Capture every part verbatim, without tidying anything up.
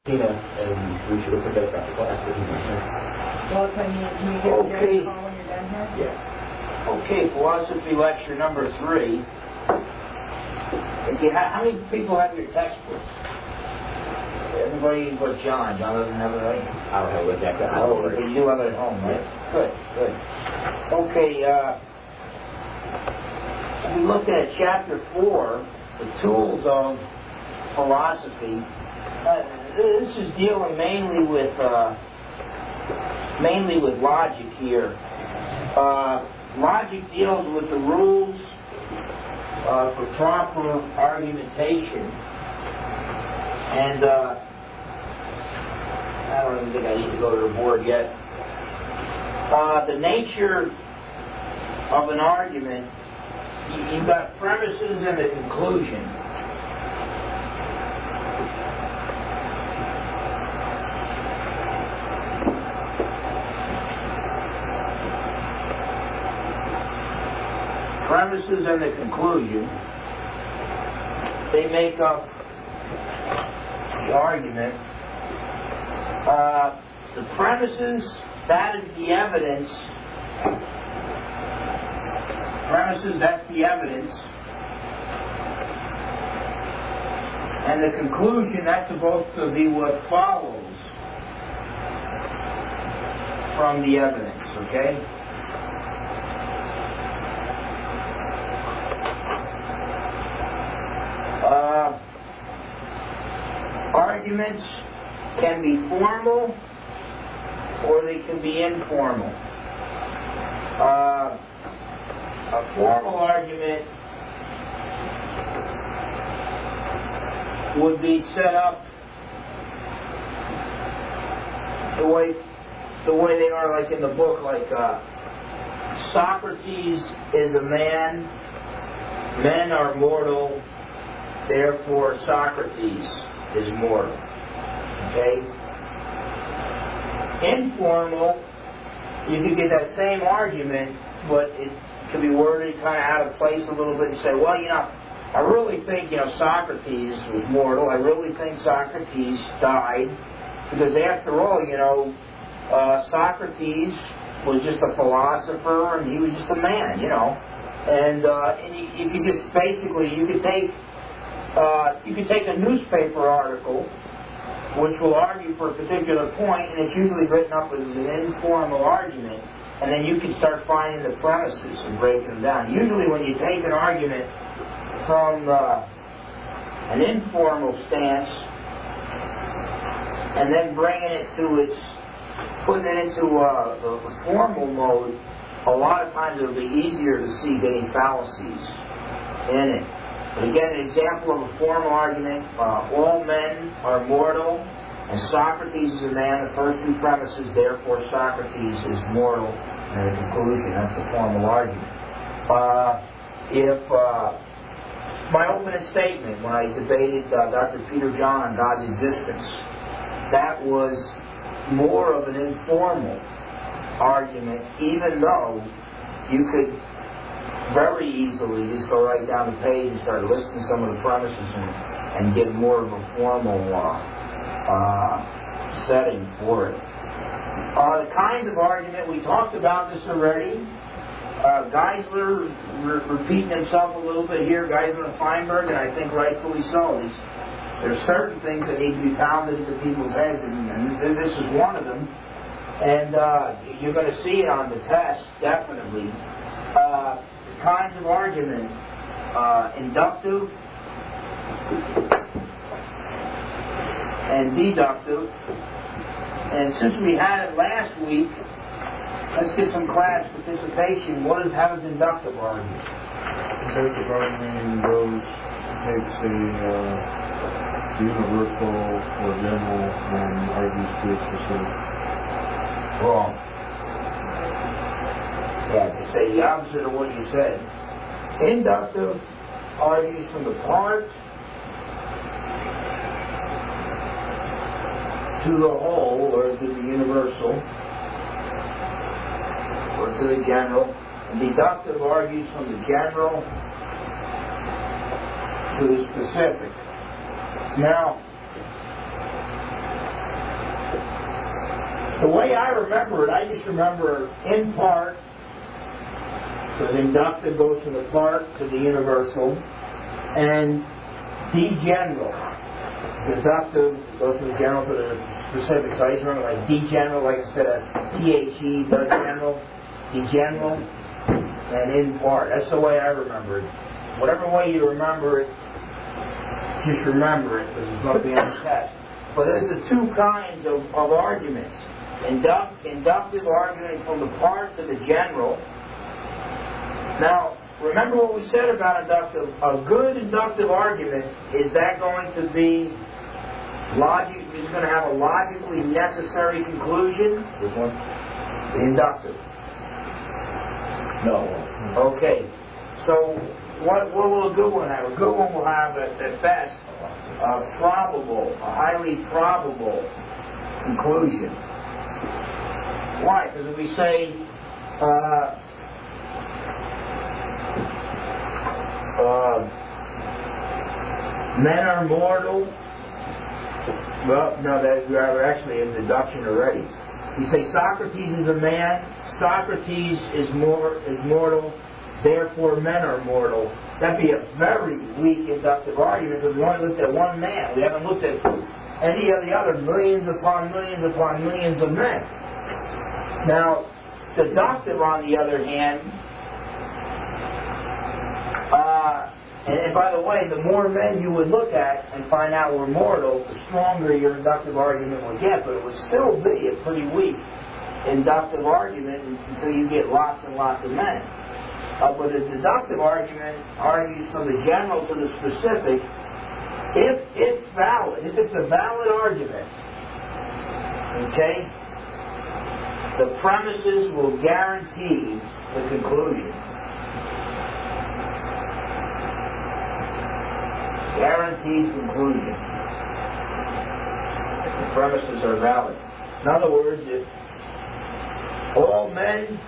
Tina, and we should have put that back to class. Well, can you, can you give Okay. Jerry a call when you're done here? Yeah. Okay, philosophy lecture number three. If you ha- how many people have your textbooks? Everybody but John. John doesn't have it, right? I don't have it back there. I Oh, don't but know. you do have it at home, right? Good, good. Okay, uh, we looked at chapter four, the tools of philosophy. Uh, this is dealing mainly with uh, mainly with logic here. Uh, logic deals with the rules uh, for proper argumentation, and uh, I don't even think I need to go to the board yet. Uh, the nature of an argument, you, you've got premises and a conclusion. Premises and the conclusion, they make up the argument. Uh, the premises, that is the evidence. Premises, that's the evidence. And the conclusion, that's supposed to be what follows from the evidence, okay? Uh, arguments can be formal or they can be informal. Uh, a formal argument would be set up the way the way they are, like in the book, like uh, Socrates is a man, men are mortal, therefore Socrates is mortal. Okay? Informal, you could get that same argument, but it could be worded kind of out of place a little bit and say, well, you know, I really think, you know, Socrates was mortal. I really think Socrates died. Because after all, you know, uh, Socrates was just a philosopher and he was just a man, you know. And, uh, and you, you could just basically, you could take Uh, you can take a newspaper article which will argue for a particular point, and it's usually written up as an informal argument, and then you can start finding the premises and breaking them down. Usually when you take an argument from uh, an informal stance and then bringing it to its, putting it into uh, the, the formal mode, a lot of times it'll be easier to see any fallacies in it. But again, an example of a formal argument, uh, all men are mortal, and Socrates is a man. The first two premises, therefore Socrates is mortal. And the conclusion, that's the formal argument. Uh, if uh, my opening statement, when I debated uh, Doctor Peter John on God's existence, that was more of an informal argument, even though you could very easily just go right down the page and start listing some of the premises and, and get more of a formal uh, uh, setting for it. Uh, the kinds of argument, we talked about this already. Uh, Geisler re- repeating himself a little bit here, Geisler and Feinberg, and I think rightfully so. These, there's certain things that need to be pounded into people's heads, and, and this is one of them. And uh, you're going to see it on the test, definitely. Uh, kinds of argument, uh, inductive and deductive. And since we had it last week, let's get some class participation. What is, how does inductive argue? Inductive argument goes, takes a uh, universal or general and argues to its specific. Wrong. Yeah, to say the opposite of what you said. Inductive argues from the part to the whole, or to the universal, or to the general. And deductive argues from the general to the specific. Now, The way I remember it, I just remember in part, because inductive goes from the part to the universal, and de general. Deductive goes from the general to the specific. So I just remember like de general, like instead of T H E, the general, de general, and in part. That's the way I remember it. Whatever way you remember it, just remember it, because it's going to be on the test. But there's the two kinds of, of arguments. Induct, inductive argument from the part to the general. Now, remember what we said about inductive. A good inductive argument, is that going to be logic, is going to have a logically necessary conclusion? Which one? The inductive. No. Okay. So, what, what will a good one have? A good one will have, at, at best, a probable, a highly probable conclusion. Why? Because if we say, uh, uh, men are mortal, well, no, that we are actually in deduction already. You say Socrates is a man, Socrates is more is mortal, therefore men are mortal. That'd be a very weak inductive argument because we only looked at one man. We haven't looked at any of the other millions upon millions upon millions of men. Now, deductive, on the other hand, uh, and, and by the way, the more men you would look at and find out were mortal, the stronger your inductive argument would get, but it would still be a pretty weak inductive argument until you get lots and lots of men. Uh, but a deductive argument argues from the general to the specific. If it's valid, if it's a valid argument, okay, the premises will guarantee the conclusion. Guaranteed conclusion. If the premises are valid. In other words, if all men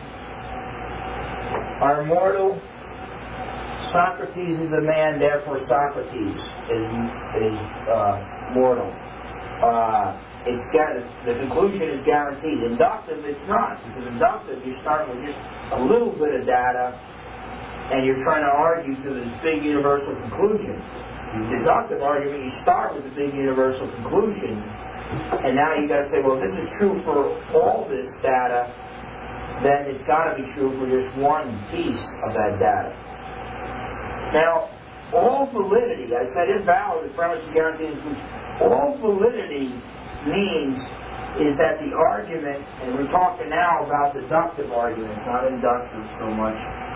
are mortal, Socrates is a man, therefore Socrates is, is uh, mortal. Uh, it's the conclusion is guaranteed. Inductive, it's not. Because inductive, you start with just a little bit of data, and you're trying to argue to this big universal conclusion. The deductive argument, you start with the big universal conclusion, and now you got to say, well, this is true for all this data, then it's got to be true for just one piece of that data. Now, all validity, I said invalid, the premise is guaranteed. All validity means is that the argument, and we're talking now about deductive arguments, not inductive so much.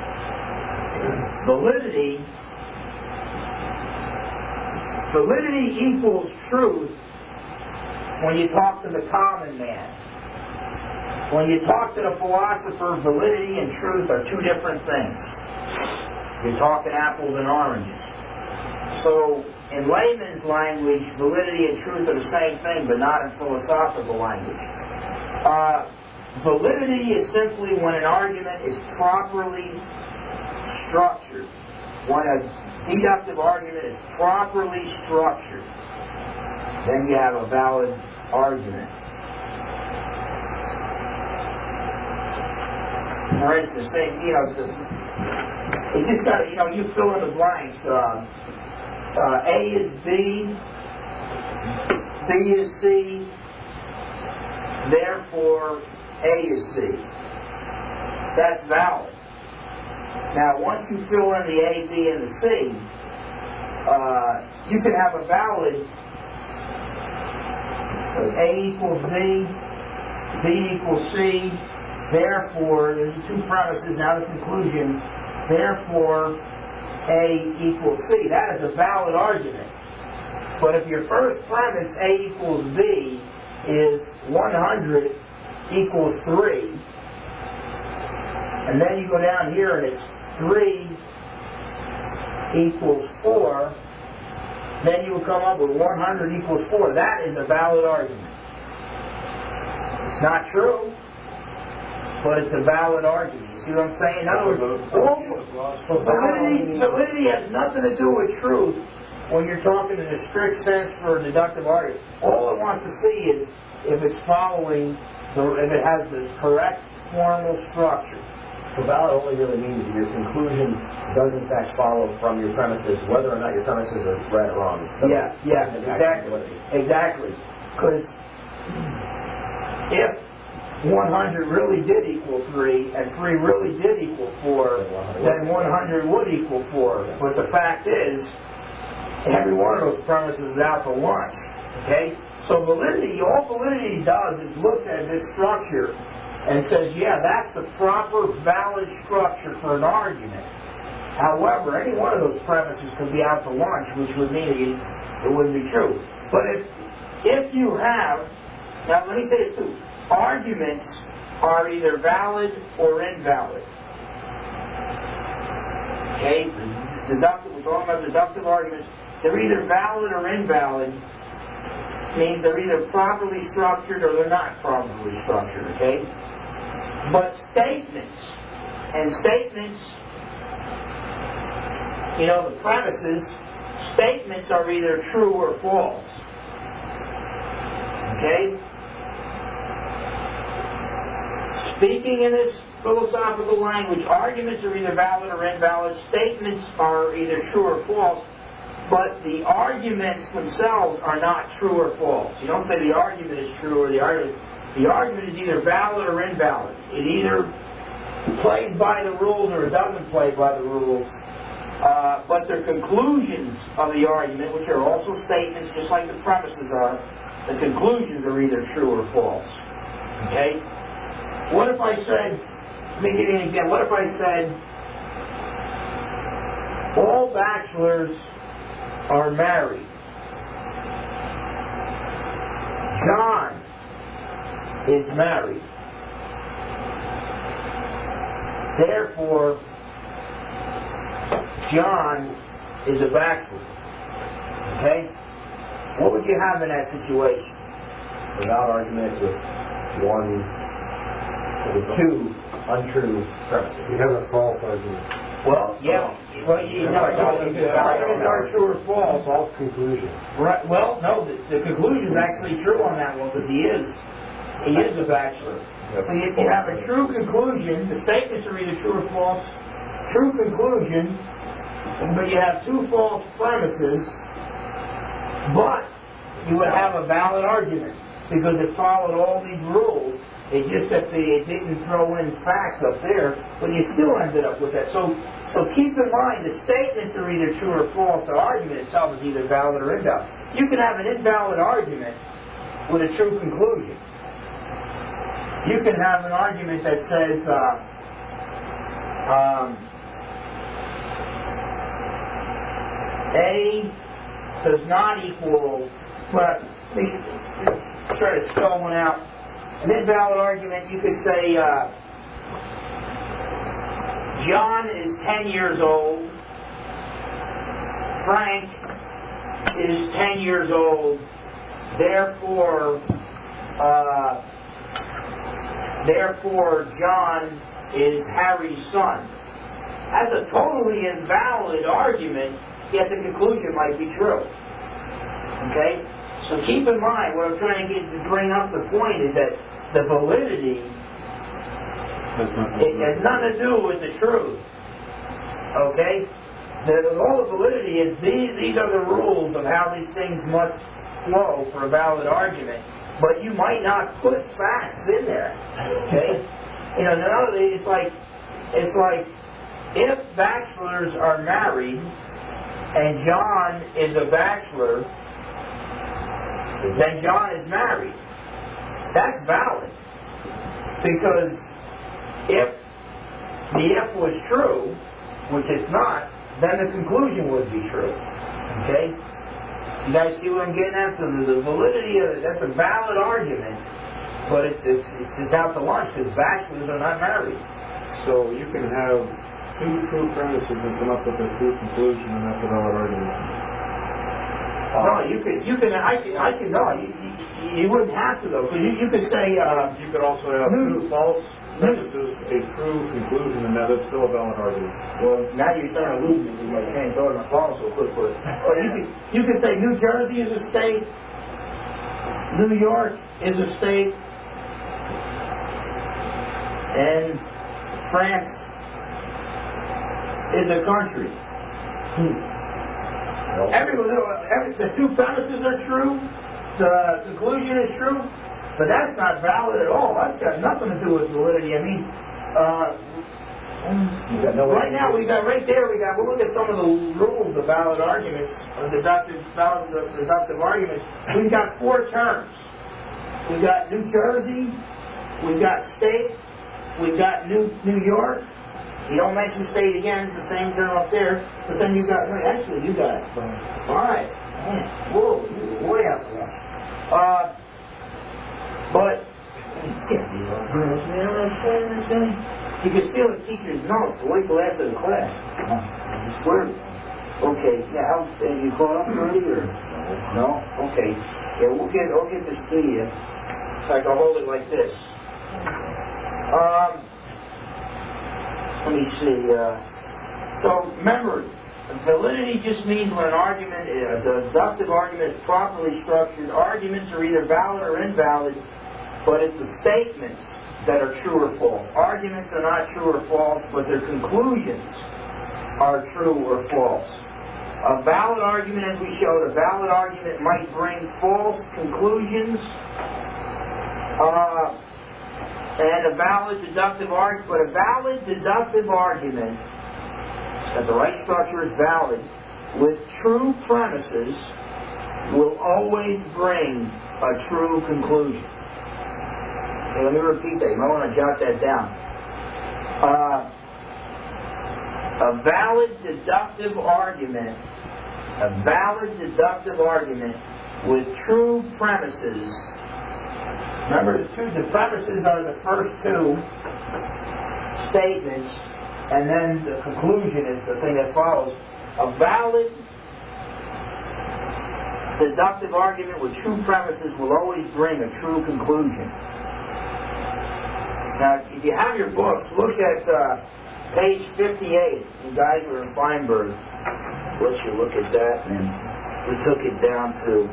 Validity, validity equals truth when you talk to the common man. When you talk to the philosopher, validity and truth are two different things. You're talking apples and oranges. So, in layman's language, validity and truth are the same thing, but not in philosophical language. Uh, validity is simply when an argument is properly structured. When a deductive argument is properly structured, then you have a valid argument. For instance, you know, you just got to, you know, you fill in the blanks. Uh, uh, A is B, B is C, therefore A is C. That's valid. Now, once you fill in the A, B, and the C, uh, you can have a valid so A equals B, B equals C. Therefore, there's two premises, now the conclusion, therefore, A equals C. That is a valid argument. But if your first premise, A equals B, is one hundred equals three, and then you go down here and it's three equals four, then you will come up with one hundred equals four. That is a valid argument. It's not true, but it's a valid argument. You see what I'm saying? In other words, all, validity, validity has nothing to do with truth when you're talking in a strict sense for a deductive argument. All it wants to see is if it's following So if it has this correct formal structure. So valid only really means that your conclusion does in fact follow from your premises, whether or not your premises are right or wrong. So Yeah, yeah, exactly. Exactly. Because if one hundred really did equal three, and three really did equal four, then one hundred would equal four. But the fact is, every one of those premises is out to lunch. Okay? So validity, all validity does is look at this structure and says, yeah, that's the proper, valid structure for an argument. However, any one of those premises could be out to lunch, which would mean it, it wouldn't be true. But if if you have, now let me say it too, arguments are either valid or invalid. Okay? Deductive, we're talking about deductive arguments. They're either valid or invalid. Means they're either properly structured or they're not properly structured, okay? But statements, and statements, you know, the premises, statements are either true or false. Okay? Speaking in this philosophical language, arguments are either valid or invalid, statements are either true or false, but the arguments themselves are not true or false. You don't say the argument is true or the argument. The argument is either valid or invalid. It either plays by the rules or it doesn't play by the rules. Uh, but the conclusions of the argument, which are also statements just like the premises are, the conclusions are either true or false. Okay? What if I said, let me give you an example. What if I said, all bachelors are married. John is married. Therefore, John is a bachelor. Okay? What would you have in that situation? Without argument with one, with two untrue premises. You have a false argument. Well, yeah. Well, you know, arguments are true or false. False conclusion. Right. Well, no, the, the conclusion is actually true on that one because he is. He is a bachelor. Yep. So you, you have a true conclusion. The statements are either true or false. True conclusion, but you have two false premises. But you would have a valid argument because it followed all these rules. It just that the, it didn't throw in facts up there, but you still ended up with that. So, so keep in mind the statements are either true or false. The argument itself is either valid or invalid. You can have an invalid argument with a true conclusion. You can have an argument that says uh, um, A does not equal. Well, let me try to spell one out. An invalid argument, you could say uh, John is ten years old, Frank is ten years old, therefore, uh, therefore John is Harry's son. That's a totally invalid argument, yet the conclusion might be true. Okay? So keep in mind, what I'm trying to get to bring up the point is that the validity, it has nothing to do with the truth. Okay? The, all the validity is these, these are the rules of how these things must flow for a valid argument. But you might not put facts in there. Okay? You know, another thing, it's like, it's like if bachelors are married and John is a bachelor, then John is married. That's valid. Because if the if was true, which it's not, then the conclusion would be true. Okay? You guys see what I'm getting at? So the validity of it, that's a valid argument, but it's, it's, it's out to lunch because bachelors are not married. So you can have two true premises and come up with a true conclusion, and that's a valid argument. No, you could, you can, I can, I can, no, you, you, you wouldn't have to though, because you, you could say, uh, You could also have two false premises, a true conclusion, and that is still a valid argument. well, now you're starting to lose me because my can't go to my phone so quick, but, or you could, you could say New Jersey is a state, New York is a state, and France is a country. Every, every, the two premises are true, the conclusion is true, but that's not valid at all. That's got nothing to do with validity. I mean, uh, no right now we got right there. We got. We'll look at some of the rules of valid arguments, of deductive, valid deductive arguments. We've got four terms. We've got New Jersey. We've got state. We've got New New York. You don't mention state again. It's the same term up there. But then you got. Actually, you got it. All right. Man, whoa, you were way up there. Uh, but. You can steal the teacher's notes. Wait till after the class. Where? Okay. Yeah. How, have you caught up already, or no? Okay. Yeah. We'll get. I'll get this to you. I can hold it like this. Um. Let me see. Uh, so remember, validity just means when an argument, a deductive argument, is properly structured. Arguments are either valid or invalid, but it's the statements that are true or false. Arguments are not true or false, but their conclusions are true or false. A valid argument, as we showed, a valid argument might bring false conclusions, uh, and a valid deductive argument, but a valid deductive argument, that the right structure is valid, with true premises, will always bring a true conclusion. Okay, let me repeat that. You might want to jot that down. Uh, a valid deductive argument, a valid deductive argument with true premises. Remember, the two the premises are the first two statements, and then the conclusion is the thing that follows. A valid deductive argument with true premises will always bring a true conclusion. Now, if you have your books, look at uh, page fifty-eight. You guys were in Feinberg. Let's you look at that, and we took it down to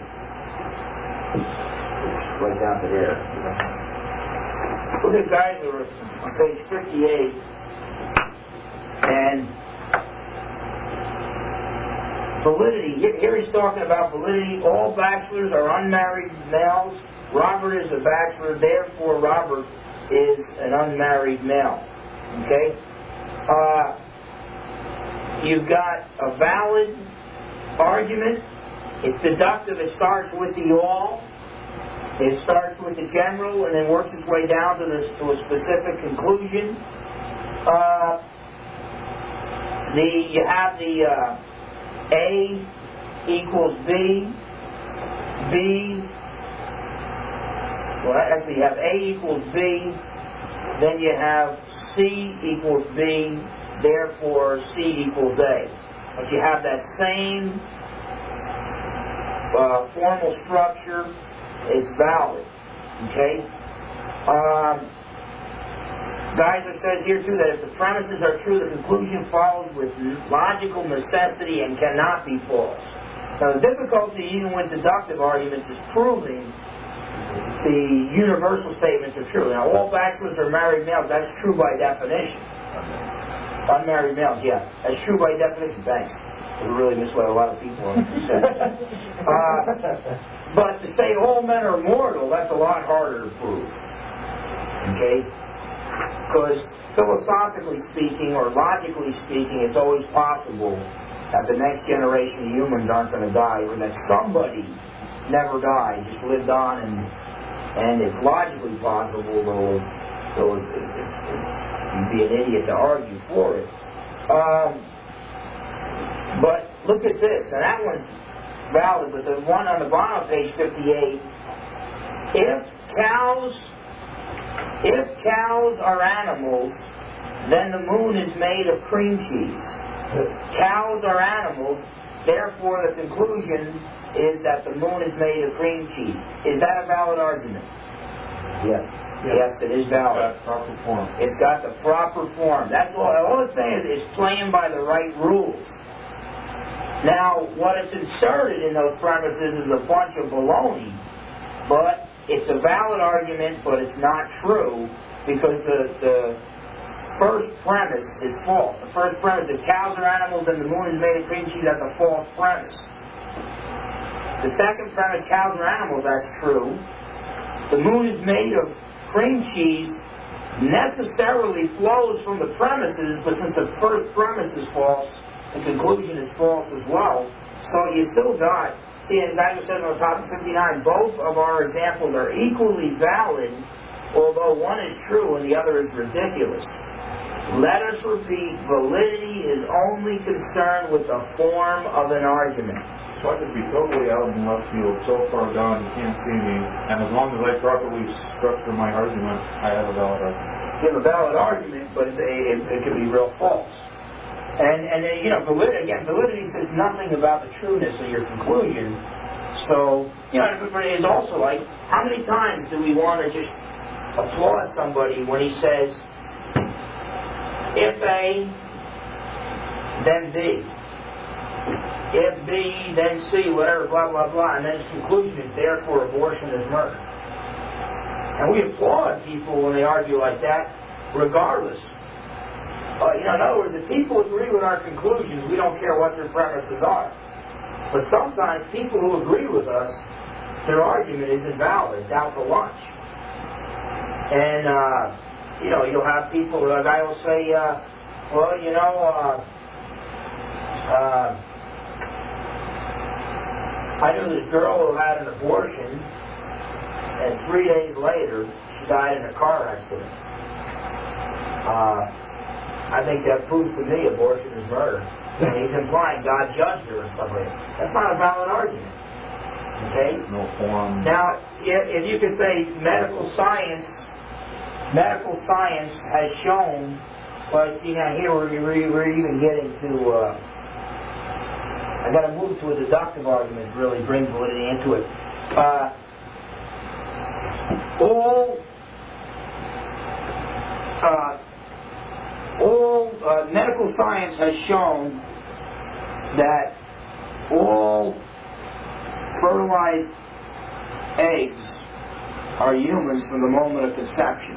right down to there. Look at guys who are on page fifty-eight, and validity. Here he's talking about validity. All bachelors are unmarried males. Robert is a bachelor, therefore Robert is an unmarried male. Okay? Uh, you've got a valid argument. It's deductive. It starts with the all. It starts with the general and then works its way down to, this, to a specific conclusion. Uh, the you have the uh, A equals B. B. Well, actually, you have A equals B, then you have C equals B, therefore C equals A. But you have that same uh, formal structure, it's valid. Okay? Um, guys, it says here too that if the premises are true, the conclusion follows with logical necessity and cannot be false. Now, the difficulty, even with deductive arguments, is proving the universal statements are true. Now, all bachelors are married males. That's true by definition. Unmarried males, yeah. That's true by definition. Thanks. We really misled a lot of people on this. uh, but to say all men are mortal, that's a lot harder to prove. Okay? Because philosophically speaking, or logically speaking, it's always possible that the next generation of humans aren't going to die, or that somebody never died, just lived on, and and it's logically possible, though, though it, it, it, you'd be an idiot to argue for it. Um, but look at this, and that one's valid, but the one on the bottom of page fifty-eight, if cows, if cows are animals, then the moon is made of cream cheese. Cows are animals, therefore the conclusion is that the moon is made of cream cheese. Is that a valid argument? Yes. Yes, yes it is valid. It's got proper form. It's got the proper form. That's all. All it's saying is it's playing by the right rules. Now, what is inserted in those premises is a bunch of baloney, but it's a valid argument, but it's not true because the, the first premise is false. The first premise that cows are animals and the moon is made of cream cheese, that's a false premise. The second premise, cows are animals, that's true. The moon is made of cream cheese necessarily flows from the premises, but since the first premise is false, the conclusion is false as well. So you still got, see, as I said on topic fifty-nine, both of our examples are equally valid, although one is true and the other is ridiculous. Let us repeat, validity is only concerned with the form of an argument. So I could be totally out in left field, so far gone you can't see me, and as long as I properly structure my argument, I have a valid argument. You have a valid argument, but it, it, it could be real false. And, and then, you know, validity, again, validity says nothing about the trueness of your conclusion. So, you know, it's also like, how many times do we want to just applaud somebody when he says, if A, then B. If B, then C, whatever, blah, blah, blah, and then his conclusion is, therefore, abortion is murder. And we applaud people when they argue like that, regardless. Uh, you know, in other words, if people agree with our conclusions, we don't care what their premises are. But sometimes people who agree with us, their argument is invalid, it's out for lunch. And, uh, you know, you'll have people, a guy will say, uh, well, you know, uh, uh, I knew this girl who had an abortion, and three days later, she died in a car accident. Uh, I think that proves to me abortion is murder. And he's implying God judged her or something. That's not a valid argument. Okay? No form. Now, if, if you could say medical science, medical science has shown, but you know, here we're, we're, we're even getting to, uh, I got to move to a deductive argument to really bring validity into it. Uh, all uh, all uh, medical science has shown that all fertilized eggs are humans from the moment of conception.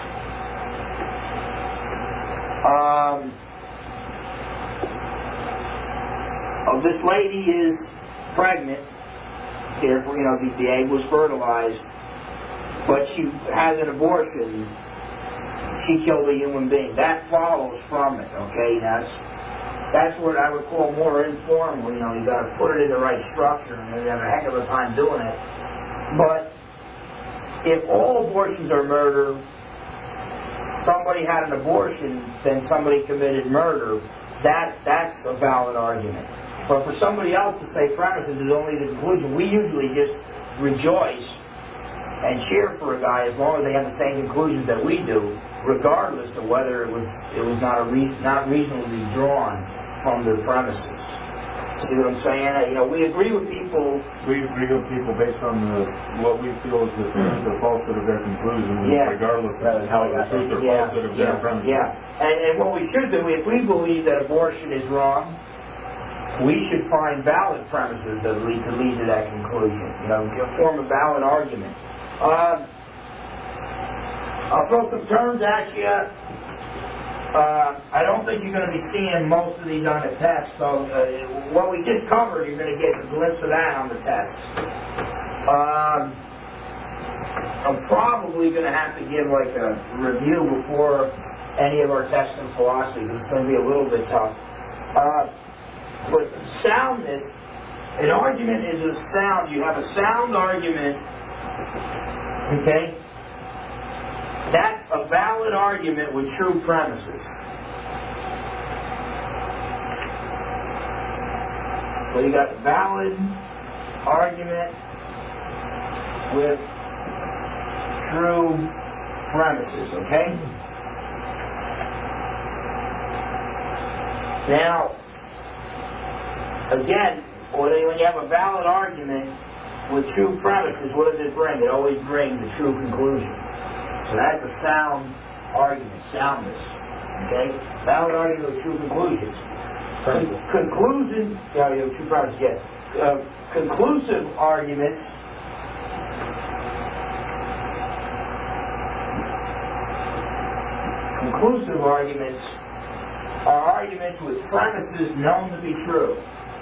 Um, oh, this lady is pregnant. Therefore, you know, the, the egg was fertilized, but she has an abortion. She killed a human being. That follows from it. Okay, that's that's what I would call more informal. You know, you got to put it in the right structure, and you have a heck of a time doing it. But if all abortions are murder, somebody had an abortion, then somebody committed murder. That that's a valid argument. But for somebody else to say premises is only the conclusion, we usually just rejoice and cheer for a guy as long as they have the same conclusions that we do, regardless of whether it was it was not a re- not reasonably drawn from their premises. See what I'm saying? You know, we agree with people. We agree with people based on the, what we feel is the truth or falsehood of their conclusion, Yeah. regardless of how the truth or Yeah, falsehood of yeah, their premises. yeah. And, and what we should do, if we believe that abortion is wrong, we should find valid premises that lead to lead to that conclusion. You know, form a valid argument. Uh, I'll throw some terms at you. Uh, I don't think you're going to be seeing most of these on the test, so uh, what we just covered, you're going to get a glimpse of that on the test. Um, I'm probably going to have to give like a review before any of our tests in philosophy, because it's going to be a little bit tough. Uh, but soundness, an argument is a sound. You have a sound argument, okay? That's a valid argument with true premises. So you got a valid argument with true premises, okay? Now, again, when you have a valid argument with true premises, what does it bring? It always brings the true conclusion. So that's a sound argument, soundness. Okay? Valid argument with true conclusions. Con- conclusion, yeah, you have true premises, yes. Uh, conclusive arguments conclusive arguments are arguments with premises known to be true.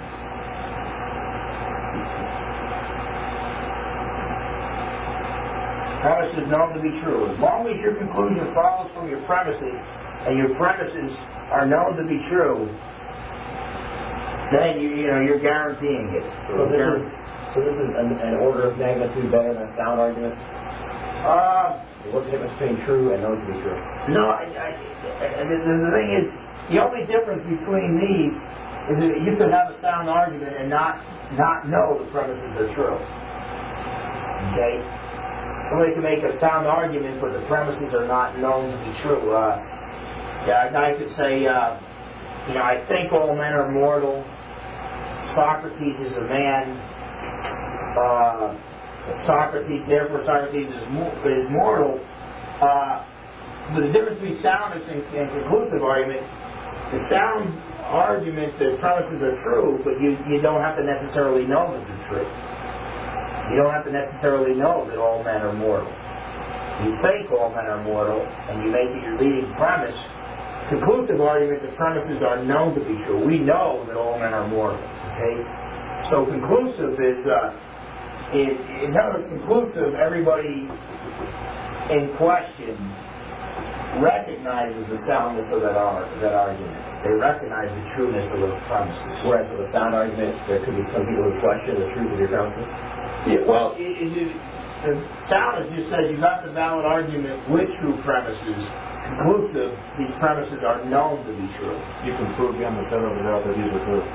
Premises known to be true. As long as your conclusion follows from your premises, and your premises are known to be true, then you, you know you're guaranteeing it. So this is so this is an, an order of magnitude better than a sound argument. Uh, What's the difference between true and known to be true? no, I, I, I, the, the thing is, the only difference between these is that you could have a sound argument and not not know the premises are true. Okay. Somebody can make a sound argument, but the premises are not known to be true. Uh, yeah, a guy could say, uh, you know, I think all men are mortal. Socrates is a man. Uh, Socrates, therefore Socrates is, mo- is mortal. Uh, but the difference between sound and, and conclusive argument, the sound argument, the premises are true, but you, you don't have to necessarily know that they're true. You don't have to necessarily know that all men are mortal. You think all men are mortal, and you make it your leading premise. Conclusive argument, the premises are known to be true. We know that all men are mortal. Okay? So conclusive is, uh, in, in other words, conclusive, everybody in question recognizes the soundness of that, ar- that argument. They recognize the trueness of those premises. Whereas with a sound argument, there could be some people who question the truth of your premises. Yeah, well, it, it, it, the sound, as you said, you got the valid argument with true premises. Conclusive, these premises are known to be true. You can prove beyond the shadow of a doubt that these are true.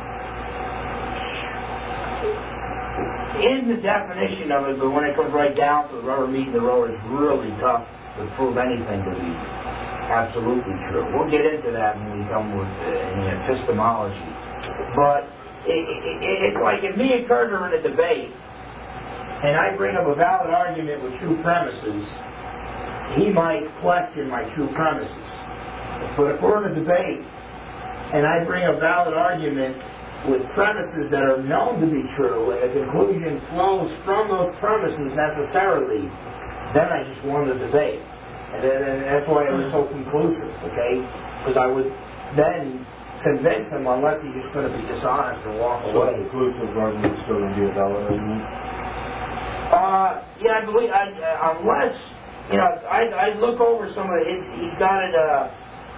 In the definition of it, but when it comes right down to the rubber meeting the road, it's really tough to prove anything to be absolutely true. We'll get into that when we come with uh, in epistemology. But it, it, it, it's like if me and Kurt are in a debate, and I bring up a valid argument with true premises, he might question my true premises. But if we're in a debate, and I bring a valid argument with premises that are known to be true, and the conclusion flows from those premises necessarily, then I just won the debate. And, then, and that's why it was so conclusive, okay? Because I would then convince him, unless he's just going to be dishonest and walk So away. the conclusive argument is still going to be a valid argument? Uh, yeah, I believe, I, uh, unless, you know, I, I look over some of his, he's got it, uh,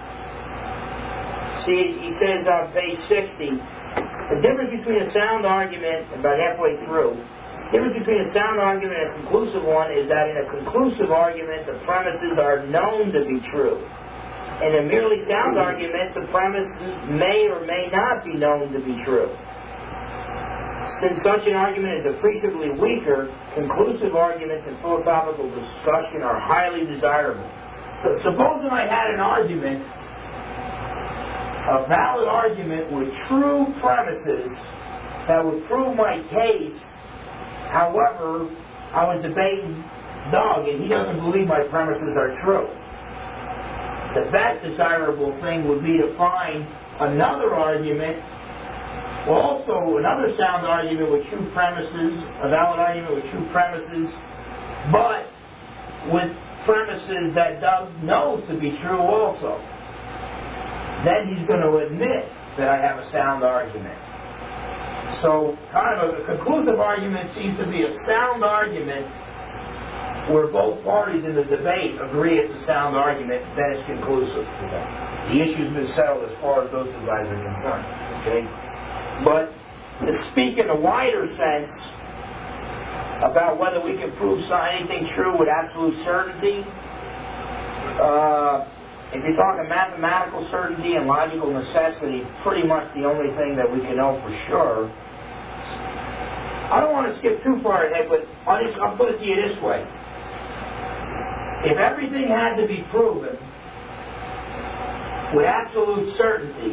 see, he says on page sixty, the difference between a sound argument, about halfway through, the difference between a sound argument and a conclusive one is that in a conclusive argument, the premises are known to be true. In a merely sound argument, the premises may or may not be known to be true. Since such an argument is appreciably weaker, conclusive arguments in philosophical discussion are highly desirable. So, supposing I had an argument, a valid argument with true premises that would prove my case, however, I was debating Doug, and he doesn't believe my premises are true. The best desirable thing would be to find another argument, also another sound argument with true premises, a valid argument with true premises, but with premises that Doug knows to be true also. Then he's going to admit that I have a sound argument. So, kind of a conclusive argument seems to be a sound argument where both parties in the debate agree it's a sound argument, then it's conclusive. Okay. The issue's been settled as far as those two guys are concerned. Okay? But to speak in a wider sense about whether we can prove anything true with absolute certainty, uh, if you're talking mathematical certainty and logical necessity, pretty much the only thing that we can know for sure. I don't want to skip too far ahead, but I'll, just, I'll put it to you this way. If everything had to be proven with absolute certainty,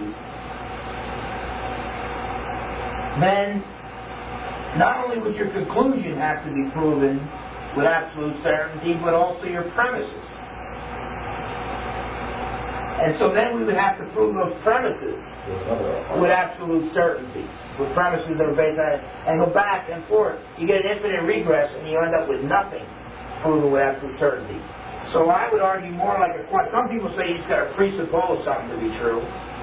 then not only would your conclusion have to be proven with absolute certainty, but also your premises. And so then we would have to prove those premises with absolute certainty, with premises that are based on it, and go back and forth. You get an infinite regress, and you end up with nothing proven with absolute certainty. So I would argue more like a question. Some people say you've got to presuppose something to be true.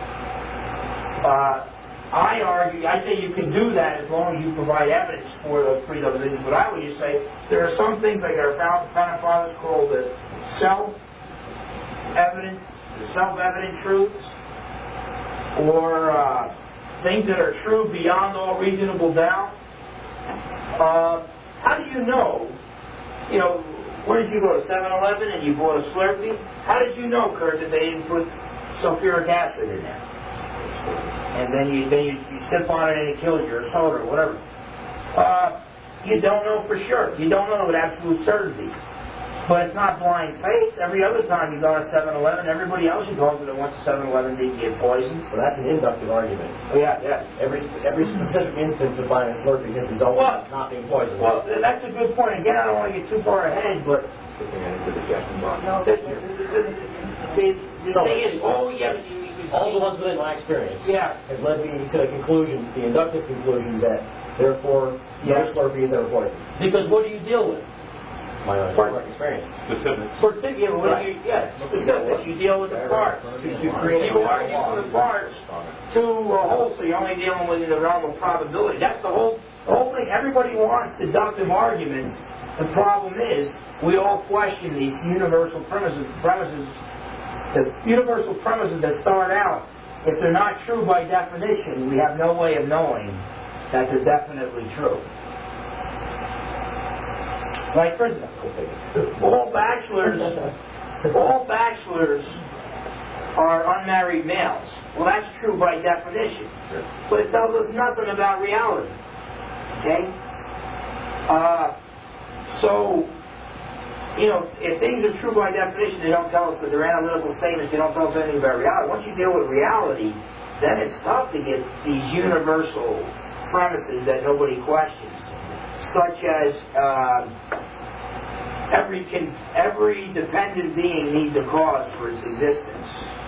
Uh, I argue, I say you can do that as long as you provide evidence for those presuppositions. But I would just say there are some things like our founding fathers call the self-evident, the self-evident truths, or uh, things that are true beyond all reasonable doubt. Uh, how do you know? You know, where did you go to seven eleven and you bought a Slurpee? How did you know, Kurt, that they didn't put sulfuric acid in there? And then you then you, you sip on it and it kills you, or soda, or whatever. Uh, you don't know for sure. You don't know with absolute certainty. But it's not blind faith. Every other time you go to seven eleven, everybody else you talk to that went to seven eleven didn't get poisoned. Well, that's an inductive argument. Oh, yeah, yeah. Every every specific instance of buying a Slurpee has resulted Well, in not being poisoned. Well, that's a good point. Again, I don't want to get too far ahead, but no, the, the, the, the thing is, oh, yeah, you, you, all the ones within my experience yeah. have led me to the conclusion, the inductive conclusion, that therefore Yeah. no Slurpees are poisoned. Because what do you deal with? My own direct experience. Specifics. Particularly, what do you, yeah, specifics. You deal with the parts. You create You argue for the parts to a whole, so you're only dealing with the realm of probability. That's the whole, the whole thing. Everybody wants deductive arguments. The problem is, we all question these universal premises, premises, the universal premises that start out. If they're not true by definition, we have no way of knowing that they're definitely true. Like, for example, all bachelors, all bachelors are unmarried males. Well, that's true by definition, but it tells us nothing about reality. Okay? Uh, so, you know, if things are true by definition, they don't tell us that they're analytical statements. They don't tell us anything about reality. Once you deal with reality, then it's tough to get these universal premises that nobody questions, such as uh, every con- every dependent being needs a cause for its existence.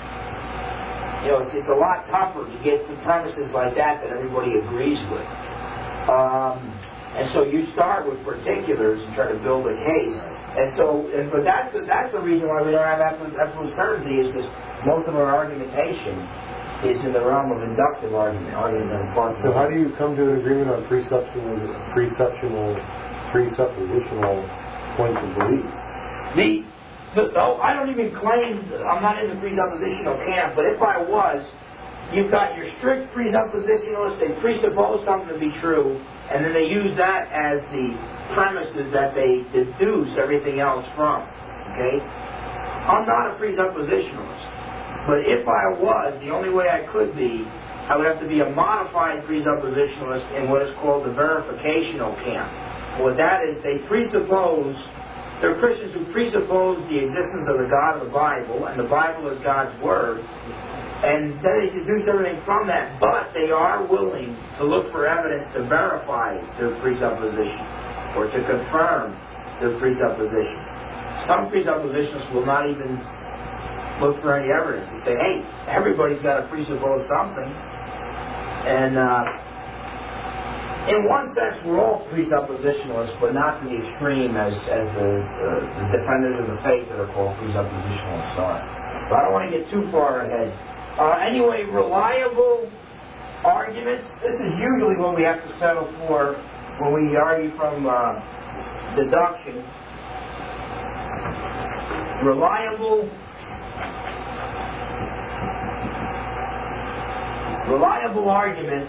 You know, it's, it's a lot tougher to get to premises like that that everybody agrees with. Um, and so you start with particulars and try to build a case. And so, and, but that's the, that's the reason why we don't have absolute, absolute certainty, is because most of our argumentation is in the realm of inductive argument, argument and So how do you come to an agreement on presuppositional, presuppositional, presuppositional points of belief? The, the oh, I don't even claim, I'm not in the presuppositional camp, but if I was, you've got your strict presuppositionalists, they presuppose something to be true, and then they use that as the premises that they deduce everything else from. Okay? I'm not a presuppositionalist. But if I was, the only way I could be, I would have to be a modified presuppositionalist in what is called the verificational camp. What that is, they presuppose, they're Christians who presuppose the existence of the God of the Bible, and the Bible is God's Word, and then they deduce everything from that, but they are willing to look for evidence to verify their presupposition, or to confirm their presupposition. Some presuppositionists will not even look for any evidence. They say, hey, everybody's got to presuppose something. And uh, in one sense, we're all presuppositionalists, but not to the extreme as, as the, uh, the defenders of the faith that are called presuppositionalists are. So I don't want to get too far ahead. Uh, anyway, reliable arguments. This is usually what we have to settle for when we argue from uh, deduction. Reliable Reliable arguments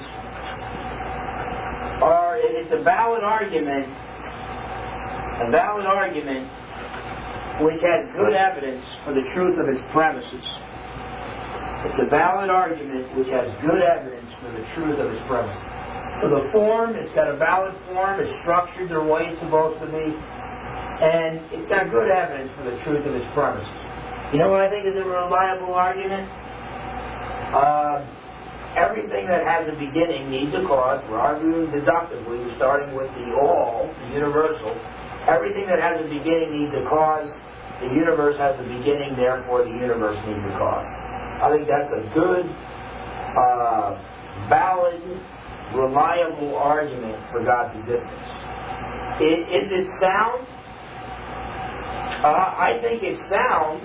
are, it's a valid argument, a valid argument which has good evidence for the truth of its premises. It's a valid argument which has good evidence for the truth of its premises. So the form, it's got a valid form, it's structured the way it's supposed to be, and it's got good evidence for the truth of its premises. You know what I think is a reliable argument? Uh, Everything that has a beginning needs a cause. We're arguing deductively. We're starting with the all, the universal. Everything that has a beginning needs a cause. The universe has a beginning, therefore the universe needs a cause. I think that's a good, uh, valid, reliable argument for God's existence. It, is it sound? Uh, I think it's sound,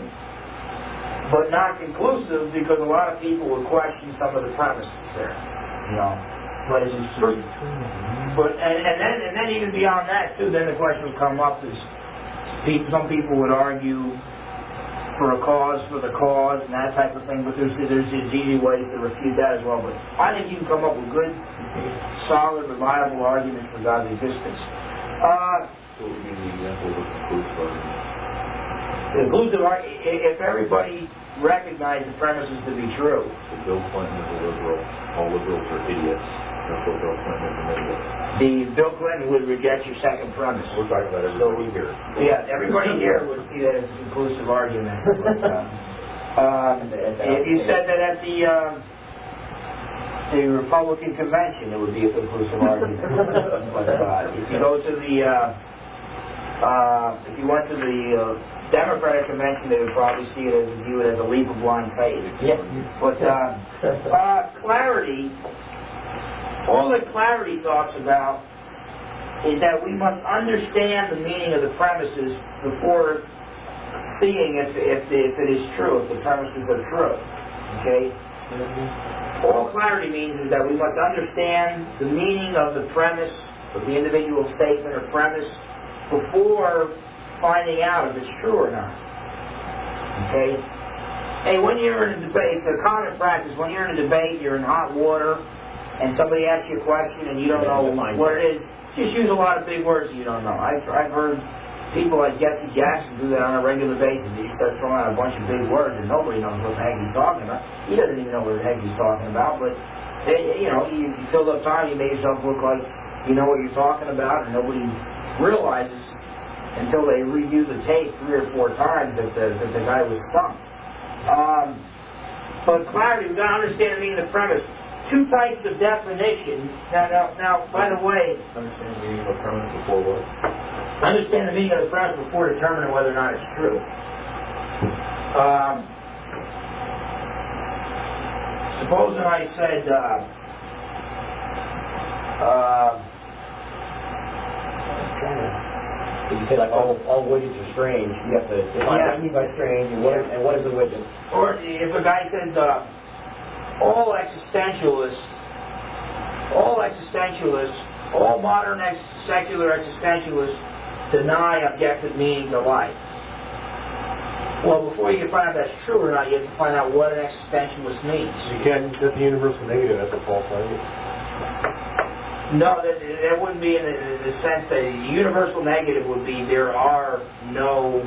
but not conclusive, because a lot of people would question some of the premises there. You know, but it's true. But and, and then and then even beyond that too, then the question would come up is, people, some people would argue for a cause for the cause and that type of thing, but there's there's these easy ways to refute that as well. But I think you can come up with good, solid, reliable arguments for God's existence. Uh, So what would be the example of a conclusive argument? The conclusive argument, if everybody recognized the premises to be true. So Bill Clinton is a liberal. All liberals are idiots. That's what Bill Clinton is an idiot. The Bill Clinton would reject your second premise. We're talking about everybody here. Yeah, everybody here would see that as a conclusive argument. But, uh, um, if you said that at the um, the Republican convention, it would be a conclusive argument. But uh, if you go to the uh, uh, if you went to the uh, Democratic convention, they would probably see it as view it as a leap of blind faith. Yeah. But uh, uh, clarity, all that clarity talks about is that we must understand the meaning of the premises before seeing if, if, if it is true, if the premises are true. Okay? All clarity means is that we must understand the meaning of the premise, of the individual statement or premise, before finding out if it's true or not. Okay? Hey, when you're in a debate, it's a common practice, when you're in a debate, you're in hot water, and somebody asks you a question and you don't know what it is, just use a lot of big words you don't know. I've, I've heard people like Jesse Jackson do that on a regular basis. He starts throwing out a bunch of big words and nobody knows what the heck he's talking about. He doesn't even know what the heck he's talking about, but, they, you know, you, you filled up time, you made yourself look like you know what you're talking about, and nobody realizes until they review the tape three or four times that the, that the guy was stumped. Um, but clarity, we've got to understand the meaning of the premise. Two types of definition. Now, now, now, by the way, Understand the meaning of a premise before what? understand the meaning of the premise before determining whether or not it's true. Um, supposing I said, uh, uh, If you say like all all widgets are strange, you have to define Yeah. what you mean by strange and what is, and what is a widget. or if a guy says, uh, all existentialists, all existentialists, all modern ex- secular existentialists deny objective meaning to life. Well, before you can find out if that's true or not, you have to find out what an existentialist means. You can't, that's the universal negative, that's a false idea. No, that, that wouldn't be in the, in the sense that the universal negative would be there are no,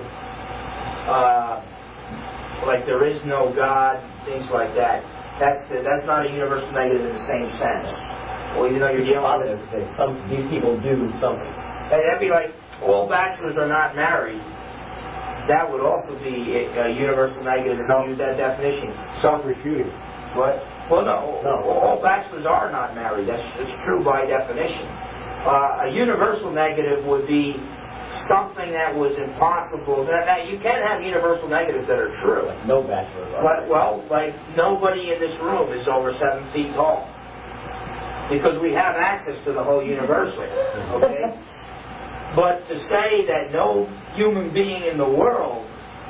uh, like there is no God, things like that. That's that's not a universal negative in the same sense. Well, you know, you're dealing with Positive, say some these people do something. that'd be like all bachelors are not married. That would also be a, a universal negative if you use that definition. Self-refuting. What? Well, no, No. all bachelors are not married. That's, that's true by definition. Uh, a universal negative would be something that was impossible. Now, now, you can have universal negatives that are true. Like no bachelors are. But, well, like nobody in this room is over seven feet tall. Because we have access to the whole universal. Okay? But to say that no human being in the world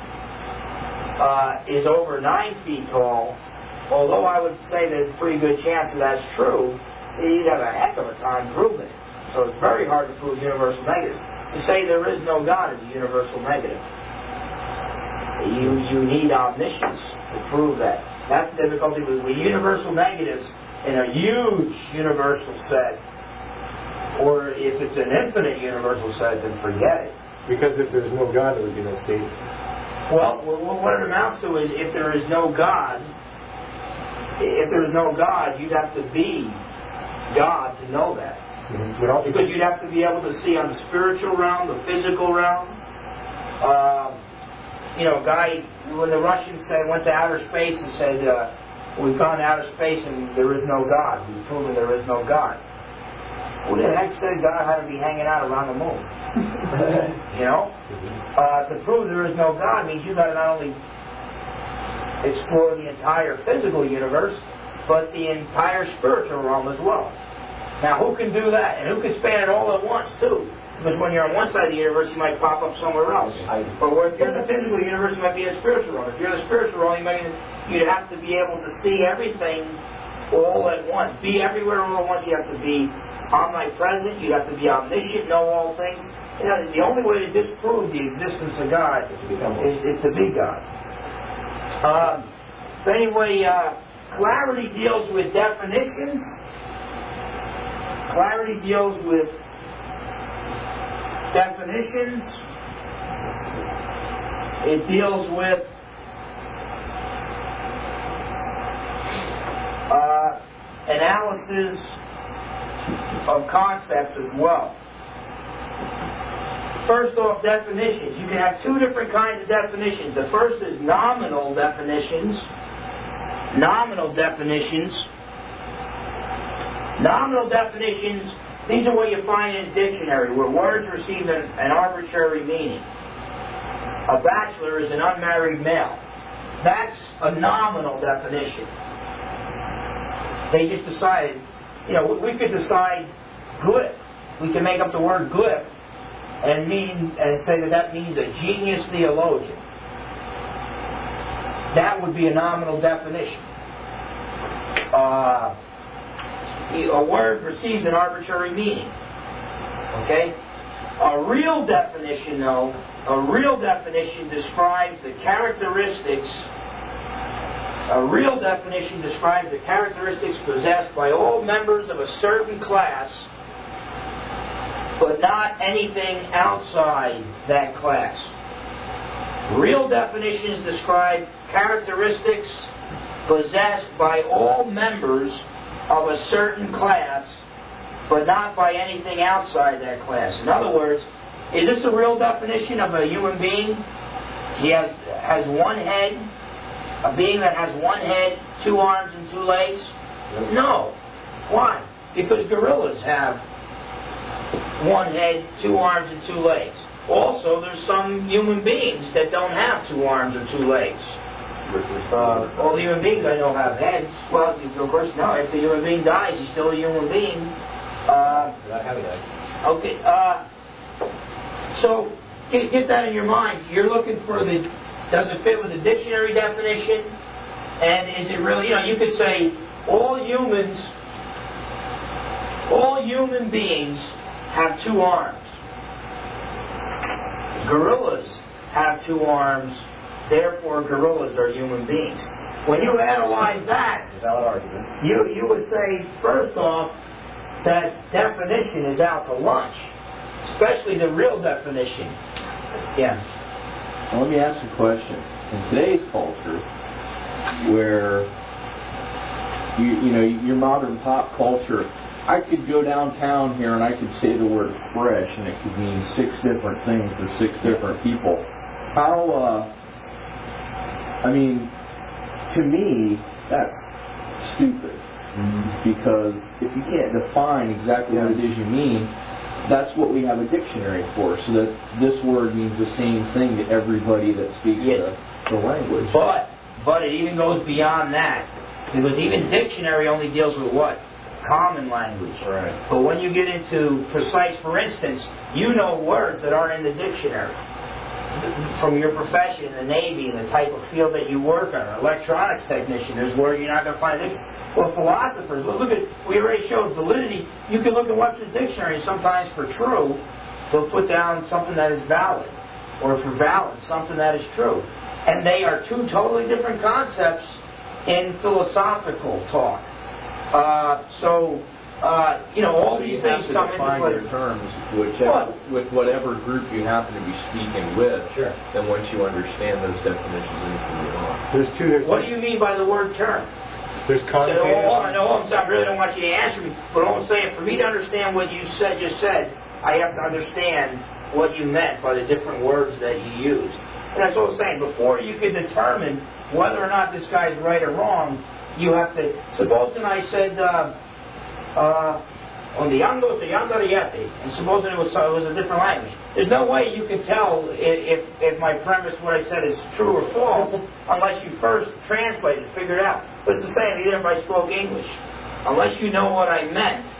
uh, is over nine feet tall, although I would say there's a pretty good chance that that's true, you'd have a heck of a time proving it. So it's very hard to prove universal negative. To say there is no God is a universal negative. You you need omniscience to prove that. That's the difficulty with, with universal negatives in a huge universal set, or if it's an infinite universal set, then forget it. Because if there's no God, there would be no state. Well, what it amounts to is if there is no God, if there is no God, you'd have to be God to know that. Mm-hmm. But also, Because you'd have to be able to see on the spiritual realm, the physical realm. Um, you know, guy, when the Russians said, went to outer space and said, uh, we've gone to outer space and there is no God. We've proven there is no God. Who the heck said God had to be hanging out around the moon? You know? Uh, to prove there is no God means you've got to not only explore the entire physical universe, but the entire spiritual realm as well. Now, who can do that? And who can span it all at once, too? Because when you're on one side of the universe, you might pop up somewhere else. I- But if you're in the physical universe, you might be in the spiritual realm. If you're in the spiritual realm, you might, you'd have to be able to see everything all at once. Be everywhere all at once. You have to be omnipresent. You have to be omniscient, know all things. You know, the only way to disprove the existence of God is, is to be God. Um, so anyway, uh, clarity deals with definitions. Clarity deals with definitions. It deals with uh, analysis of concepts as well. First off, definitions. You can have two different kinds of definitions. The first is nominal definitions. Nominal definitions. Nominal definitions, these are what you find in a dictionary, where words receive an, an arbitrary meaning. A bachelor is an unmarried male. That's a nominal definition. They just decided, you know, we could decide glyph. We can make up the word glyph and mean and say that that means a genius theologian. That would be a nominal definition. Uh, a word receives an arbitrary meaning. Okay? A real definition, though, a real definition describes the characteristics, a real definition describes the characteristics possessed by all members of a certain class, but not anything outside that class. Real definitions describe characteristics possessed by all members of a certain class, but not by anything outside that class. In other words, is this a real definition of a human being? He has, has one head, a being that has one head, two arms, and two legs? No. Why? Because gorillas have one head, two arms, and two legs. Also, there's some human beings that don't have two arms and two legs. Uh, all the human beings I know have heads. Well, of course, no. If the human being dies, he's still a human being. Uh, okay. Uh, so get, get that in your mind. You're looking for the. Does it fit with the dictionary definition? And is it really? You know, you could say all humans, all human beings have two arms. Gorillas have two arms. Therefore, gorillas are human beings. When you analyze that, you you would say, first off, that definition is out to lunch, especially the real definition. Yeah. Well, let me ask you a question. In today's culture, where you you know your modern pop culture, I could go downtown here and I could say the word fresh, and it could mean six different things to six different people. How? Uh, I mean, to me, that's stupid. Mm-hmm. Because if you can't define exactly yeah. what it is you mean, that's what we have a dictionary for, so that this word means the same thing to everybody that speaks yes. the, the language. But, but it even goes beyond that. Because even dictionary only deals with what? Common language. Right. But when you get into precise, for instance, you know words that aren't in the dictionary. From your profession, the Navy, and the type of field that you work on, an electronics technician, there's where you're not going to find it. Well, philosophers, look at, we already showed validity. You can look at Webster's dictionary, and sometimes for true, they'll put down something that is valid, or for valid, something that is true. And they are two totally different concepts in philosophical talk. Uh, so, Uh, you know, all so these you things have to come into define play. your terms whichever, with whatever group you happen to be speaking with. Sure. Then once you understand those definitions, then you can move on. There's two. There's What do you mean by the word term? There's So, connotative. oh, I know, I'm sorry, I really don't want you to answer me, but all I'm saying, for me to understand what you said, just said, I have to understand what you meant by the different words that you used. And that's what I'm saying. Before you can determine whether or not this guy's right or wrong, you have to. Supposing I said, uh, uh, on the Yango to Yandariyate, and supposing it was, uh, it was a different language. There's no way you can tell if, if, if my premise, what I said, is true or false, unless you first translate it, figure it out. But it's the same, even if I spoke English. Unless you know what I meant,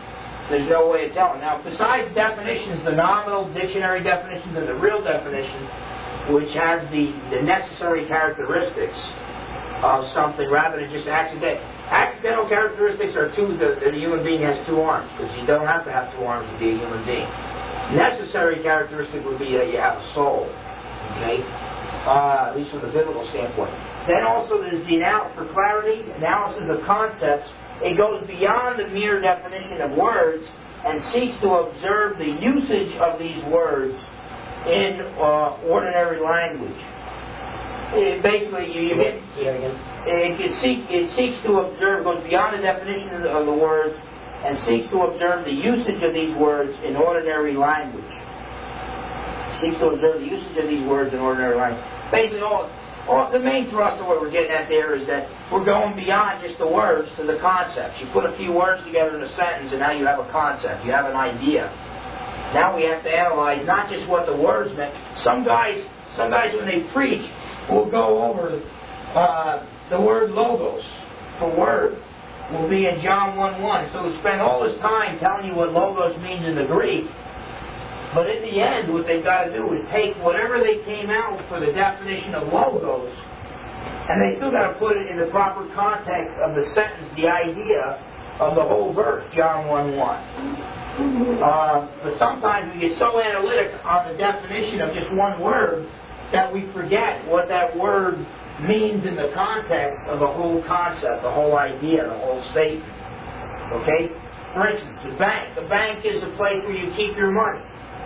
there's no way of telling. Now, besides definitions, the nominal dictionary definitions and the real definition, which has the, the necessary characteristics of something rather than just accidental. Accidental characteristics are two, that a human being has two arms, because you don't have to have two arms to be a human being. Necessary characteristic would be that you have a soul, okay? Uh, at least from the biblical standpoint. Then also there's the analysis, for clarity, analysis of concepts. It goes beyond the mere definition of words and seeks to observe the usage of these words in uh, ordinary language. It basically, you, you get, it, it, seek, it seeks to observe, goes beyond the definition of the words and seeks to observe the usage of these words in ordinary language. Seeks to observe the usage of these words in ordinary language. Basically, all, all the main thrust of what we're getting at there is that we're going beyond just the words to the concepts. You put a few words together in a sentence and now you have a concept, you have an idea. Now we have to analyze not just what the words meant. Some guys, some guys when they preach, will go over uh, the word logos for word. Will be in John one one. So we'll spend all this time telling you what logos means in the Greek. But in the end, what they've got to do is take whatever they came out for the definition of logos, and they still got to put it in the proper context of the sentence, the idea of the whole verse, John one one. Uh, but sometimes we get so analytic on the definition of just one word that we forget what that word means in the context of the whole concept, the whole idea, the whole statement. Okay? For instance, the bank. The bank is a place where you keep your money.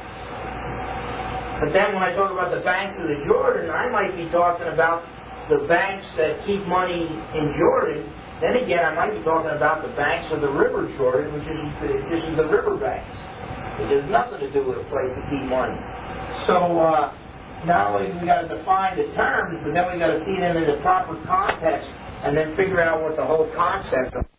But then when I talk about the banks of the Jordan, I might be talking about the banks that keep money in Jordan. Then again, I might be talking about the banks of the River Jordan, which is this is the river banks. It has nothing to do with a place to keep money. So, uh, not only do we got to define the terms, but then we got to see them in the proper context and then figure out what the whole concept of